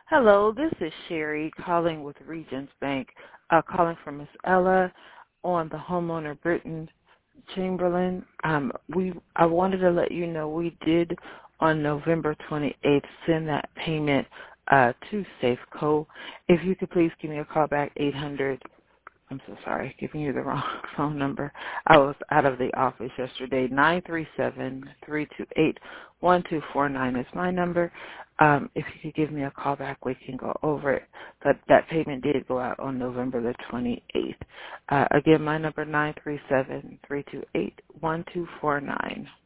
Hello, this is Sherry calling with Regions Bank, calling for Miss Ella on the homeowner Britton Chamberlain. I wanted to let you know we did on November 28th send that payment to Safeco. If you could please give me a call back, 800. I'm so sorry, giving you the wrong phone number. I was out of the office yesterday. 937-328-1249 is my number. If you could give me a call back, we can go over it. But that payment did go out on November the 28th. Again, my number, 937-328-1249.